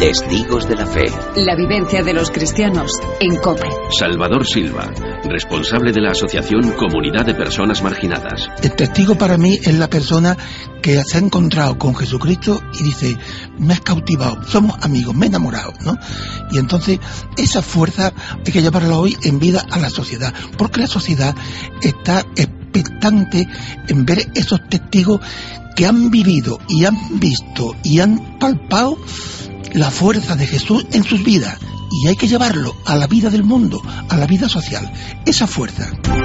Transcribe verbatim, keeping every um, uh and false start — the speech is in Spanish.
Testigos de la Fe. La vivencia de los cristianos en COPE. Salvador Silva, responsable de la asociación Comunidad de Personas Marginadas. El testigo para mí es la persona que se ha encontrado con Jesucristo y dice, me has cautivado, somos amigos, me he enamorado, ¿no? Y entonces esa fuerza hay que llevarla hoy en vida a la sociedad, porque la sociedad está expectante en ver esos testigos que han vivido y han visto y han palpado la fuerza de Jesús en sus vidas, y hay que llevarlo a la vida del mundo, a la vida social, esa fuerza.